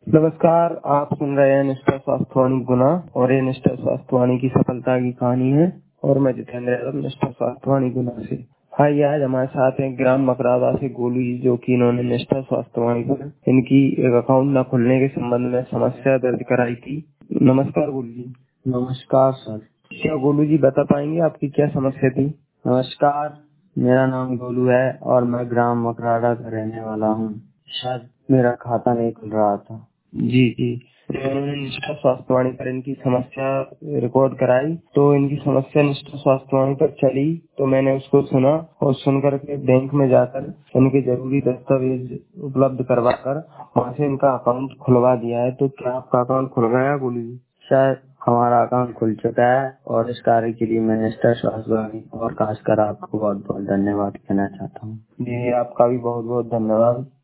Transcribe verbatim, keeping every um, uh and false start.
नमस्कार, आप सुन रहे हैं निष्ठा स्वास्थ्यवाणी गुना और ये निष्ठा स्वास्थ्यवाणी की सफलता की कहानी है। और मैं जितेंद्र यादव निष्ठा स्वास्थ्यवाणी गुना से। हाँ, ये आज हमारे साथ हैं ग्राम मकरादा से गोलू जी, जो कि इन्होंने निष्ठा स्वास्थ्यवाणी पर इनकी एक अकाउंट न खुलने के संबंध में समस्या दर्ज कराई थी। नमस्कार गोलू जी। नमस्कार सर। क्या गोलू जी बता पाएंगे आपकी क्या समस्या थी? नमस्कार, मेरा नाम गोलू है और मैं ग्राम मकराड़ा का रहने वाला हूँ। शायद मेरा खाता नहीं खुल रहा था। जी जी। तो उन्होंने निष्ठा स्वास्थ्यवाणी पर इनकी समस्या रिकॉर्ड कराई, तो इनकी समस्या निष्ठा स्वास्थ्यवाणी पर चली, तो मैंने उसको सुना और सुनकर के बैंक में जाकर इनके जरूरी दस्तावेज उपलब्ध करवाकर वहाँ से इनका अकाउंट खुलवा दिया है। तो क्या आपका अकाउंट खुल गया गोलू जी? शायद हमारा अकाउंट खुल चुका है और इस कार्य के लिए मैं निष्ठा स्वास्थ्यवाणी और खासकर आपको बहुत बहुत धन्यवाद कहना चाहता हूँ। जी, आपका भी बहुत बहुत धन्यवाद।